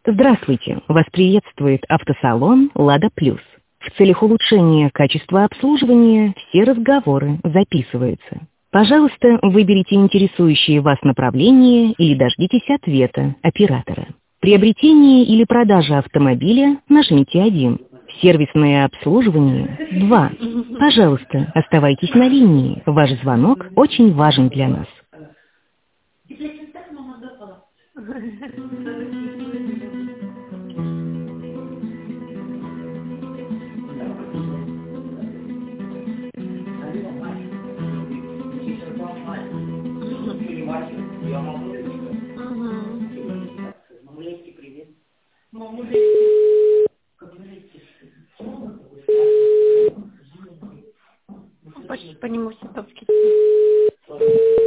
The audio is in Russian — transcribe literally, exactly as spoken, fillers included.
Здравствуйте! Вас приветствует автосалон «Лада Плюс». В целях улучшения качества обслуживания все разговоры записываются. Пожалуйста, выберите интересующее вас направление или дождитесь ответа оператора. Приобретение или продажа автомобиля нажмите один. Сервисное обслуживание два. Пожалуйста, оставайтесь на линии. Ваш звонок очень важен для нас. Почти по нему все топки.